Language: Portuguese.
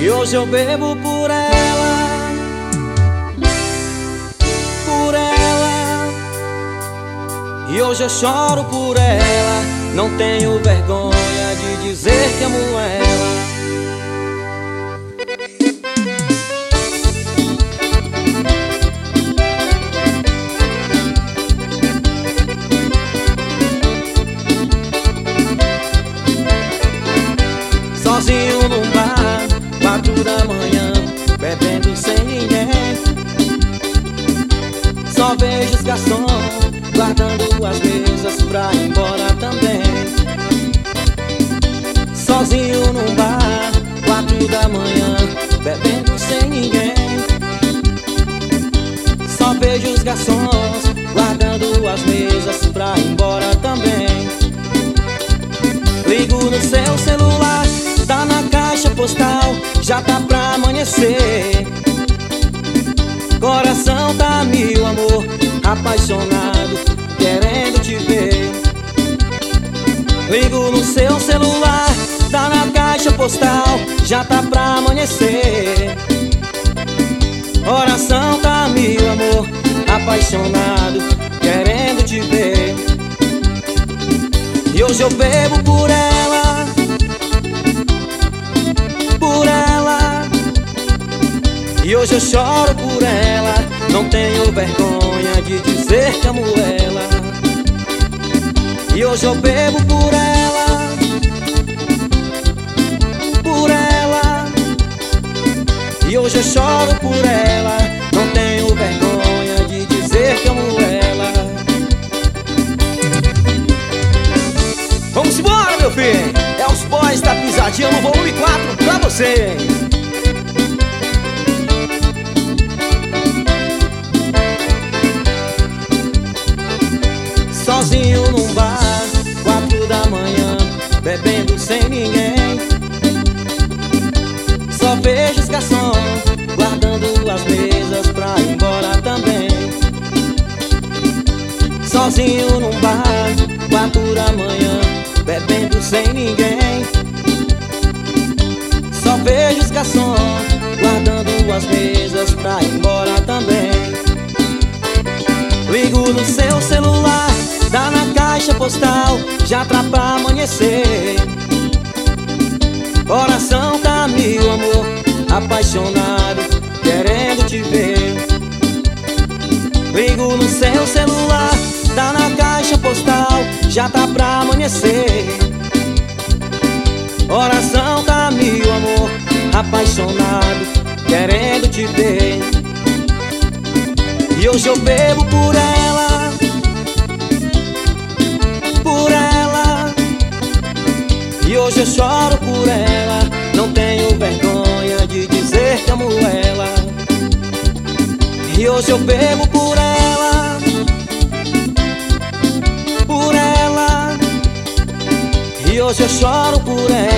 E hoje eu bebo por ela, por ela. E hoje eu choro por ela. Não tenho vergonha de dizer que amo ela. Sozinho num bar, 4 da manhã, bebendo sem ninguém. Só vejo os garçons guardando as mesas pra ir embora também. Sozinho num bar, 4 da manhã, bebendo sem ninguém. Só vejo os garçons guardando as mesas pra ir embora também. Ligo no seu celular, tá na caixa postal, já tá pra amanhecer. Coração tá mil, amor, apaixonado, querendo te ver. Ligo no seu celular, tá na caixa postal, já tá pra amanhecer. Coração tá mil, amor, apaixonado, querendo te ver. E hoje eu bebo por ela, por ela. E hoje eu choro por ela. Não tenho vergonha de dizer que amo ela. E hoje eu bebo por ela, por ela. E hoje eu choro por ela. Não tenho vergonha de dizer que amo ela. Vamos embora, meu filho! É os boys da pisadinha no volume 4 pra você! Sozinho num bar, 4 da manhã, bebendo sem ninguém. Só vejo os garçons guardando as mesas pra ir embora também. Sozinho num bar, 4 da manhã, bebendo sem ninguém. Só vejo os garçons guardando as mesas pra ir embora também. Ligo no seu celular, tá na caixa postal, já tá pra amanhecer. Coração tá mil, amor, apaixonado, querendo te ver. Ligo no seu celular, tá na caixa postal, já tá pra amanhecer. Coração tá mil, amor, apaixonado, querendo te ver. E hoje eu bebo por ela, por ela. E hoje eu choro por ela. Não tenho vergonha de dizer que amo ela. E hoje eu bebo por ela, por ela. E hoje eu choro por ela.